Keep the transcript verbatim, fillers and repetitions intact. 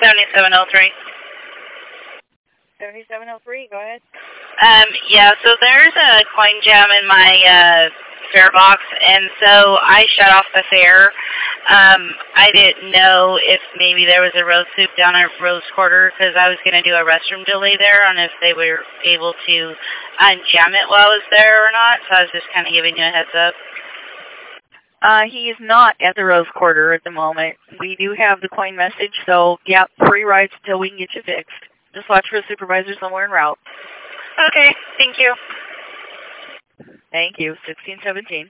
seventy-seven oh three. seventy-seven oh three, go ahead. Um, yeah, so there's a coin jam in my uh, fare box, and so I shut off the fare. Um, I didn't know if maybe there was a road soup down at Rose Quarter because I was going to do a restroom delay there on if they were able to unjam it while I was there or not, so I was just kind of giving you a heads up. Uh, he is not at the Rose Quarter at the moment. We do have the coin message, so, yeah, free rides until we can get you fixed. Just watch for a supervisor somewhere en route. Okay, thank you. Thank you. sixteen seventeen.